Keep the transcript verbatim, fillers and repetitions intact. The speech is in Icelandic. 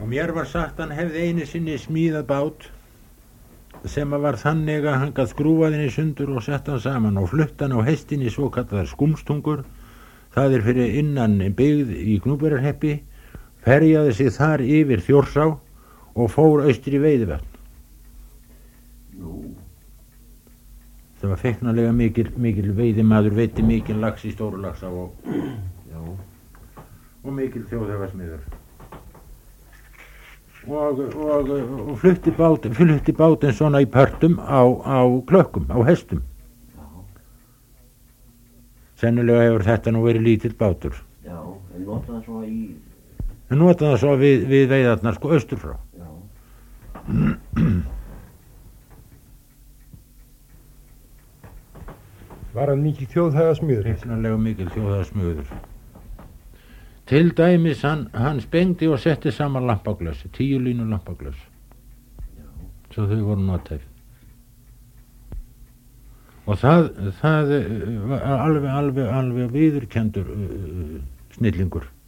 Og mér var sagt hann hefði einu sinni smíðað bát sem að var þannig að hann gat skrúfað henni sundur og sett hann saman og flutt hann á hestinni svo kallaðar skúmstungur. Það er fyrir innan byggð í Gnúpverjarhreppi, ferjaði sig þar yfir Þjórsá og fór austur í Veiðivötn. Nú. Það var feiknarlega mikil, mikil veiðimaður, veiddi mikil lax í stóru laxa og, Já. og mikil þjóðhöfasmiður. Og, og, og flutti bát, flutti bátinn svona í pörtum á, á klökkum, á hestum. Já. Sennilega hefur þetta nú verið lítill bátur. Já, en nota það svo í... En nota það svo við, við veiðarnar sko austur frá. Já. Var hann mikið þjóðhæðasmiður? Feiknarlega mikil þjóðhöfasmiður. Til dæmis hann, hann spengdi og setti saman lampaglös, tíu línu lampaglös. Já. Svo þau voru notæf. Og það, það var alveg, alveg, alveg viðurkenndur uh, snillingur.